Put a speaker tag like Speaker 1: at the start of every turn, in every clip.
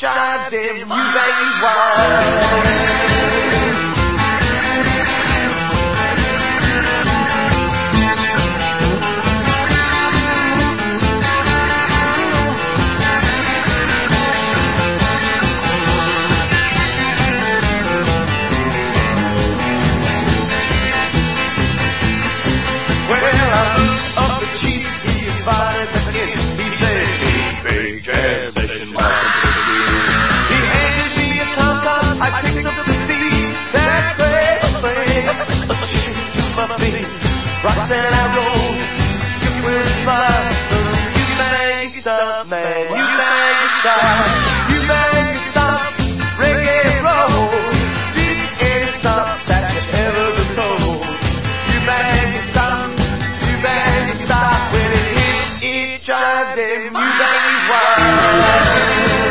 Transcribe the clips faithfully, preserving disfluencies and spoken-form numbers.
Speaker 1: chimes in, you baby wild. Rock that I roll, skip with smile. You make it stop, man. You make it stop. You make it stop. Reggae roll. This ain't stop that you ever been told. You make it stop. You make it stop. When it hits, it drives them. You make it wild.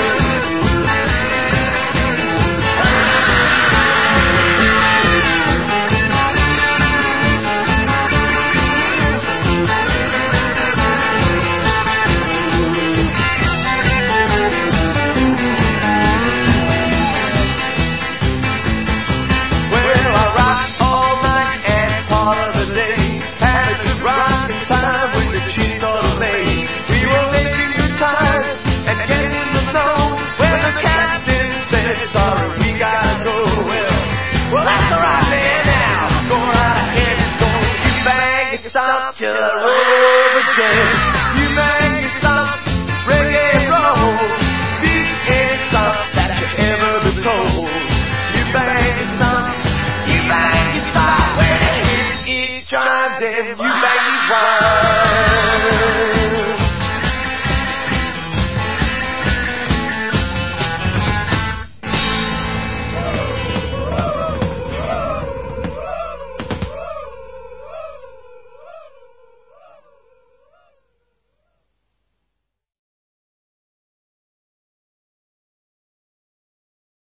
Speaker 1: Stop till I roll again. You make me stop, reggae roll. This ain't stop that you ever been told. You make me stop, you make me stop. When it hits, it drives them. You make me wild.